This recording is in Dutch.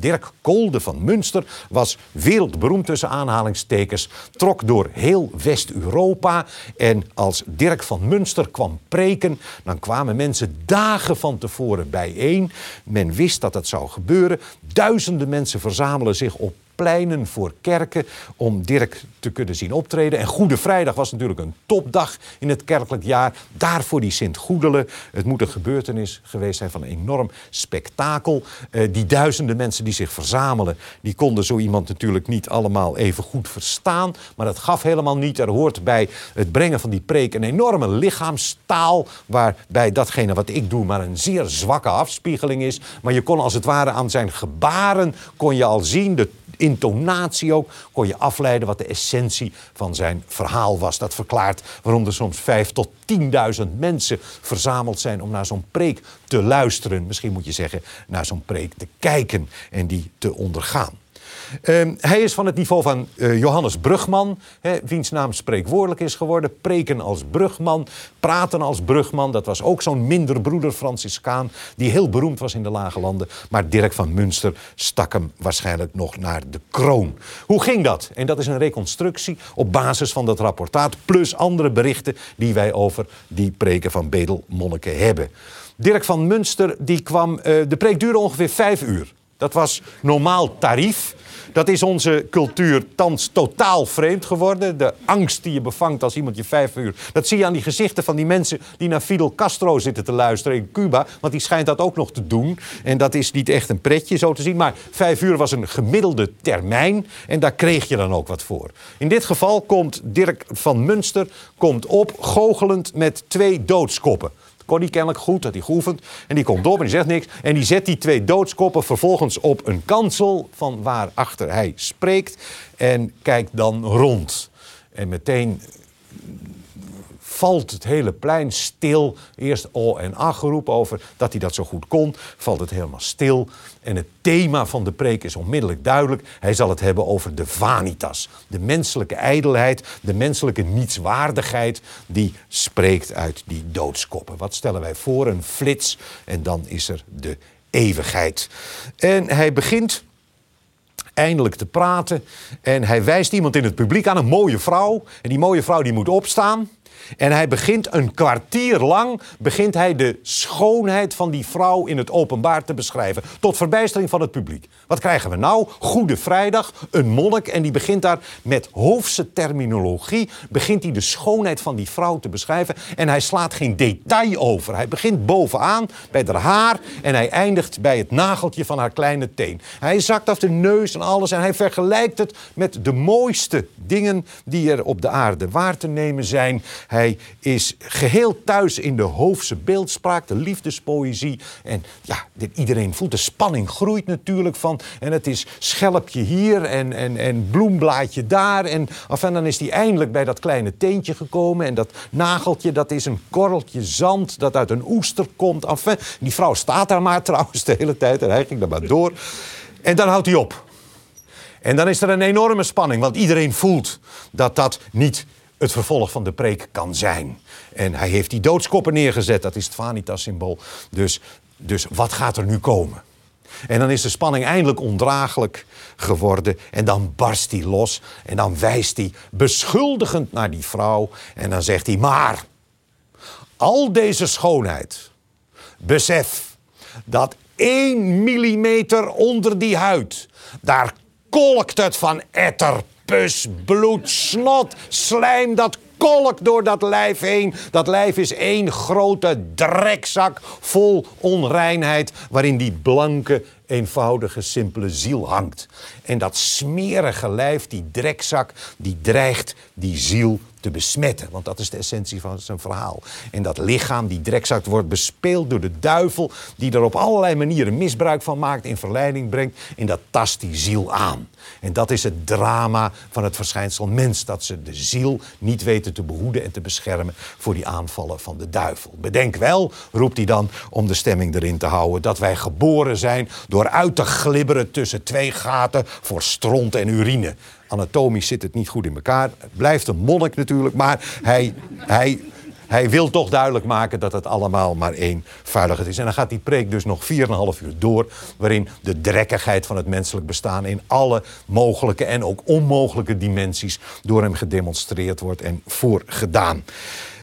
Dirk Kolde van Münster was wereldberoemd tussen aanhalingstekens. Trok door heel West-Europa. En als Dirk van Münster kwam preken, dan kwamen mensen dagen van tevoren bijeen. Men wist dat het zou gebeuren. Duizenden mensen verzamelen zich op pleinen voor kerken om Dirk te kunnen zien optreden. En Goede Vrijdag was natuurlijk een topdag in het kerkelijk jaar. Daarvoor die Sint-Goedelen. Het moet een gebeurtenis geweest zijn van een enorm spektakel. Die duizenden mensen die zich verzamelen, die konden zo iemand natuurlijk niet allemaal even goed verstaan. Maar dat gaf helemaal niet. Er hoort bij het brengen van die preek een enorme lichaamstaal, waarbij datgene wat ik doe maar een zeer zwakke afspiegeling is. Maar je kon als het ware aan zijn gebaren kon je al zien, de intonatie ook, kon je afleiden wat de essentie van zijn verhaal was. Dat verklaart waarom er soms 5.000 tot 10.000 mensen verzameld zijn om naar zo'n preek te luisteren. Misschien moet je zeggen, naar zo'n preek te kijken en die te ondergaan. Hij is van het niveau van Johannes Brugman, wiens naam spreekwoordelijk is geworden. Preken als brugman, praten als brugman. Dat was ook zo'n minder broeder Franciscaan die heel beroemd was in de Lage Landen. Maar Dirk van Münster stak hem waarschijnlijk nog naar de kroon. Hoe ging dat? En dat is een reconstructie op basis van dat rapportaat, plus andere berichten die wij over die preken van bedelmonniken hebben. Dirk van Münster, die kwam, de preek duurde ongeveer 5 uur. Dat was normaal tarief. Dat is onze cultuur thans totaal vreemd geworden. De angst die je bevangt als iemand je 5 uur... Dat zie je aan die gezichten van die mensen die naar Fidel Castro zitten te luisteren in Cuba. Want die schijnt dat ook nog te doen. En dat is niet echt een pretje zo te zien. Maar 5 uur was een gemiddelde termijn. En daar kreeg je dan ook wat voor. In dit geval komt Dirk van Münster op goochelend met 2 doodskoppen. Kon hij kennelijk goed, had hij geoefend. En die komt op en die zegt niks. En die zet die 2 doodskoppen vervolgens op een kansel van waarachter hij spreekt. En kijkt dan rond. En meteen valt het hele plein stil. Eerst oh en ach geroepen over dat hij dat zo goed kon. Valt het helemaal stil. En het thema van de preek is onmiddellijk duidelijk. Hij zal het hebben over de vanitas. De menselijke ijdelheid, de menselijke nietswaardigheid die spreekt uit die doodskoppen. Wat stellen wij voor? Een flits en dan is er de eeuwigheid. En hij begint eindelijk te praten en hij wijst iemand in het publiek aan, een mooie vrouw. En die mooie vrouw die moet opstaan. En hij begint een kwartier lang de schoonheid van die vrouw in het openbaar te beschrijven. Tot verbijstering van het publiek. Wat krijgen we nou? Goede Vrijdag, een monnik. En die begint daar met hoofdse terminologie. Begint hij de schoonheid van die vrouw te beschrijven. En hij slaat geen detail over. Hij begint bovenaan bij haar haar. En hij eindigt bij het nageltje van haar kleine teen. Hij zakt af de neus en alles. En hij vergelijkt het met de mooiste dingen die er op de aarde waar te nemen zijn. Hij is geheel thuis in de hoofdse beeldspraak, de liefdespoëzie. En ja, iedereen voelt de spanning groeit natuurlijk van. En het is schelpje hier en bloemblaadje daar. En dan is hij eindelijk bij dat kleine teentje gekomen. En dat nageltje, dat is een korreltje zand dat uit een oester komt. Die vrouw staat daar maar trouwens de hele tijd. En hij ging daar maar door. En dan houdt hij op. En dan is er een enorme spanning. Want iedereen voelt dat dat niet het vervolg van de preek kan zijn. En hij heeft die doodskoppen neergezet. Dat is het vanitas-symbool. Dus wat gaat er nu komen? En dan is de spanning eindelijk ondraaglijk geworden. En dan barst hij los. En dan wijst hij beschuldigend naar die vrouw. En dan zegt hij, maar al deze schoonheid, besef dat 1 millimeter onder die huid, daar kolkt het van etter, pus, bloed, snot, slijm, dat kolkt door dat lijf heen. Dat lijf is 1 grote drekzak vol onreinheid, waarin die blanke, eenvoudige, simpele ziel hangt. En dat smerige lijf, die drekzak, die dreigt die ziel te besmetten. Want dat is de essentie van zijn verhaal. En dat lichaam, die drekzak, wordt bespeeld door de duivel, die er op allerlei manieren misbruik van maakt, in verleiding brengt. En dat tast die ziel aan. En dat is het drama van het verschijnsel mens. Dat ze de ziel niet weten te behoeden en te beschermen voor die aanvallen van de duivel. Bedenk wel, roept hij dan om de stemming erin te houden, dat wij geboren zijn door uit te glibberen tussen 2 gaten voor stront en urine. Anatomisch zit het niet goed in elkaar. Het blijft een monnik natuurlijk, maar hij wil toch duidelijk maken dat het allemaal maar één vuiligheid is. En dan gaat die preek dus nog 4,5 uur door, waarin de drekkigheid van het menselijk bestaan in alle mogelijke en ook onmogelijke dimensies door hem gedemonstreerd wordt en voorgedaan.